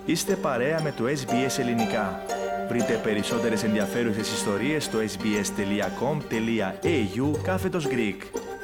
Είστε παρέα με το SBS Ελληνικά. Βρείτε περισσότερες ενδιαφέρουσες ιστορίες στο sbs.com.au/Greek.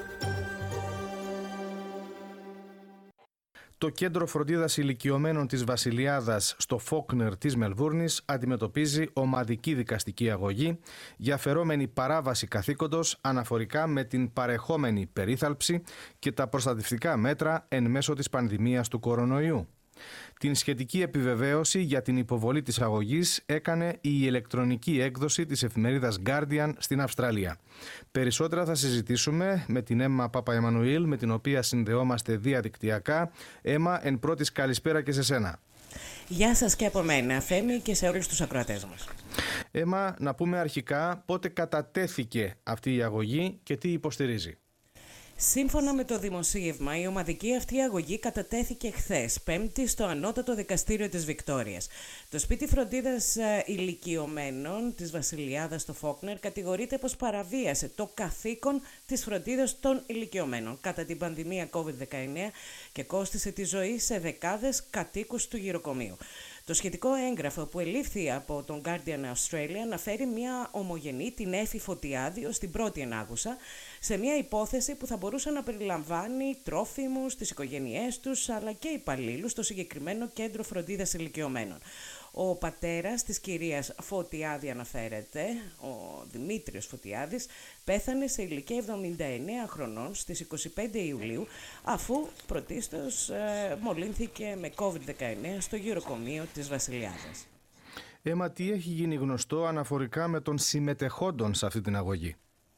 Το κέντρο φροντίδας ηλικιωμένων της Βασιλιάδας στο Φόκνερ της Μελβούρνης αντιμετωπίζει ομαδική δικαστική αγωγή για αφαιρόμενη παράβαση καθήκοντος αναφορικά με την παρεχόμενη περίθαλψη και τα προστατευτικά μέτρα εν μέσω της πανδημίας του κορονοϊού. Την σχετική επιβεβαίωση για την υποβολή της αγωγής έκανε η ηλεκτρονική έκδοση της εφημερίδας Guardian στην Αυστραλία. Περισσότερα θα συζητήσουμε με την Έμμα Παπαεμμανουήλ, με την οποία συνδεόμαστε διαδικτυακά. Έμμα, εν πρώτης καλησπέρα και σε σένα. Γεια σας και από μένα, Θέμη, και σε όλους τους ακροατές μας. Έμμα, να πούμε αρχικά πότε κατατέθηκε αυτή η αγωγή και τι υποστηρίζει. Σύμφωνα με το δημοσίευμα, η ομαδική αυτή αγωγή κατατέθηκε χθες, Πέμπτη, στο Ανώτατο Δικαστήριο της Βικτόριας. Το σπίτι φροντίδας ηλικιωμένων της Βασιλιάδας στο Φόκνερ κατηγορείται πως παραβίασε το καθήκον της φροντίδας των ηλικιωμένων κατά την πανδημία COVID-19 και κόστισε τη ζωή σε δεκάδες κατοίκους του γυροκομείου. Το σχετικό έγγραφο που ελήφθη από τον Guardian Australia αναφέρει μια ομογενή, την Έφη Φωτιάδη, ως την πρώτη ενάγουσα, σε μια υπόθεση που θα μπορούσε να περιλαμβάνει τρόφιμους, τις οικογένειές τους, αλλά και υπαλλήλους στο συγκεκριμένο κέντρο φροντίδας ηλικιωμένων. Ο πατέρας της κυρίας Φωτιάδη αναφέρεται, ο Δημήτριος Φωτιάδης, πέθανε σε ηλικία 79 χρονών στις 25 Ιουλίου, αφού πρωτίστως μολύνθηκε με COVID-19 στο γυροκομείο της Βασιλιάδας. Έμμα, τι έχει γίνει γνωστό αναφορικά με τον συμμετεχόντων σε αυτή την αγωγή?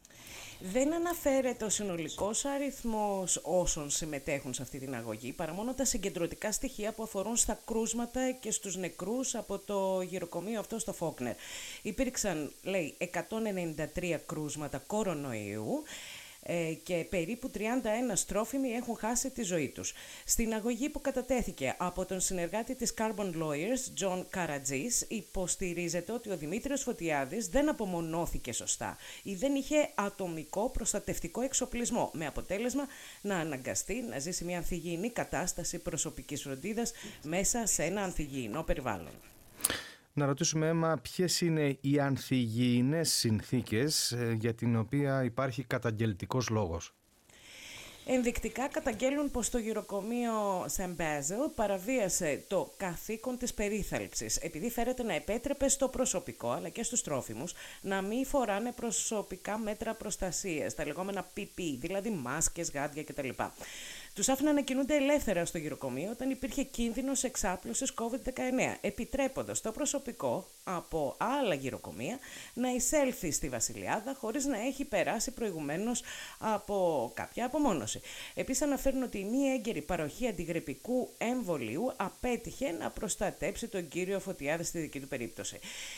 Δεν αναφέρεται ο συνολικός αριθμός όσων συμμετέχουν σε αυτή την αγωγή, παρά μόνο τα συγκεντρωτικά στοιχεία που αφορούν στα κρούσματα και στους νεκρούς από το γυροκομείο αυτό στο Φόκνερ. Υπήρξαν, λέει, 193 κρούσματα κορονοϊού και περίπου 31 τρόφιμοι έχουν χάσει τη ζωή τους. Στην αγωγή που κατατέθηκε από τον συνεργάτη της Carbon Lawyers, John Karadjis, υποστηρίζεται ότι ο Δημήτριος Φωτιάδης δεν απομονώθηκε σωστά ή δεν είχε ατομικό προστατευτικό εξοπλισμό, με αποτέλεσμα να αναγκαστεί να ζήσει μια ανθυγιεινή κατάσταση προσωπικής φροντίδας μέσα σε ένα ανθυγιεινό περιβάλλον. Να ρωτήσουμε, Έμμα, ποιες είναι οι ανθυγιεινές συνθήκες για την οποία υπάρχει καταγγελτικός λόγος? Ενδεικτικά καταγγέλνουν πως το γυροκομείο St. Basil παραβίασε το καθήκον της περίθαλψης, επειδή φέρεται να επέτρεπε στο προσωπικό αλλά και στους τρόφιμους να μην φοράνε προσωπικά μέτρα προστασίας, τα λεγόμενα PP, δηλαδή μάσκες, γάντια κτλ. Τους άφηναν να κινούνται ελεύθερα στο γυροκομείο όταν υπήρχε κίνδυνος εξάπλωσης COVID-19, επιτρέποντας το προσωπικό από άλλα γυροκομεία να εισέλθει στη Βασιλιάδα χωρίς να έχει περάσει προηγουμένως από κάποια απομόνωση. Επίσης αναφέρουν ότι η μη έγκαιρη παροχή αντιγρυπικού εμβολίου απέτυχε να προστατέψει τον κύριο Φωτιάδη στη δική του περίπτωση.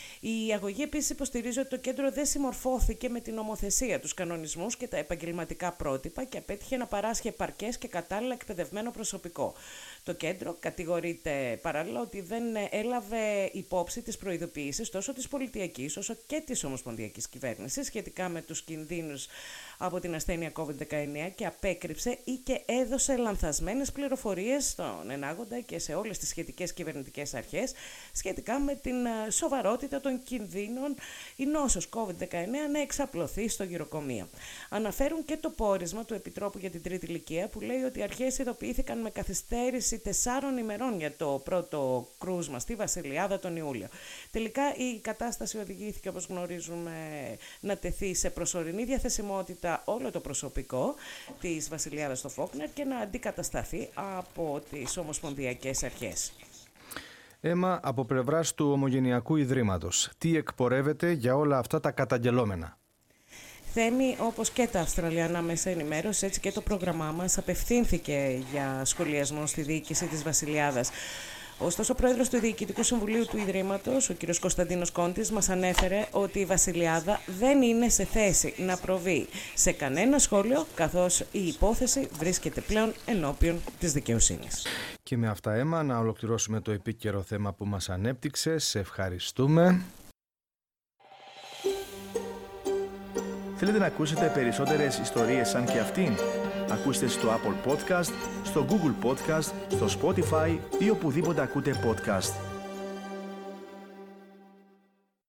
Η αγωγή επίσης υποστηρίζει ότι το κέντρο δεν συμμορφώθηκε με την νομοθεσία, τους κανονισμούς και τα επαγγελματικά πρότυπα και απέτυχε να παράσχει επαρκές και κατάλληλα εκπαιδευμένο προσωπικό. Το κέντρο κατηγορείται παράλληλα ότι δεν έλαβε υπόψη τις προειδοποιήσεις τόσο της πολιτιακής όσο και της ομοσπονδιακής κυβέρνησης σχετικά με τους κινδύνους από την ασθένεια COVID-19 και απέκρυψε ή και έδωσε λανθασμένες πληροφορίες στον ενάγοντα και σε όλες τις σχετικές κυβερνητικές αρχές σχετικά με την σοβαρότητα των κινδύνων η νόσος COVID-19 να εξαπλωθεί στο γυροκομείο. Αναφέρουν και το πόρισμα του Επιτρόπου για την Τρίτη Ηλικία που λέει ότι οι αρχές ειδοποιήθηκαν με καθυστέρηση 4 ημερών για το πρώτο κρούσμα στη Βασιλιάδα τον Ιούλιο. Τελικά η κατάσταση οδηγήθηκε, όπως γνωρίζουμε, να τεθεί σε προσωρινή διαθεσιμότητα όλο το προσωπικό της Βασιλιάδας στο Φόκνερ και να αντικατασταθεί από τις ομοσπονδιακές αρχές. Έμμα, από πλευράς του Ομογενειακού Ιδρύματος, τι εκπορεύεται για όλα αυτά τα καταγγελόμενα? Θέμη, όπως και τα Αυστραλιανά μέσα ενημέρωσης, έτσι και το πρόγραμμά μας απευθύνθηκε για σχολιασμό στη διοίκηση της Βασιλιάδας. Ωστόσο, ο πρόεδρος του Διοικητικού Συμβουλίου του Ιδρύματος, ο κ. Κωνσταντίνος Κόντης, μας ανέφερε ότι η Βασιλιάδα δεν είναι σε θέση να προβεί σε κανένα σχόλιο, καθώς η υπόθεση βρίσκεται πλέον ενώπιον της δικαιοσύνης. Και με αυτά, Έμμα, να ολοκληρώσουμε το επίκαιρο θέμα που μας ανέπτυξε. Σε ευχαριστούμε. Θέλετε να ακούσετε περισσότερες ιστορίες σαν και αυτήν? Ακούστε στο Apple Podcast, στο Google Podcast, στο Spotify ή οπουδήποτε ακούτε podcast.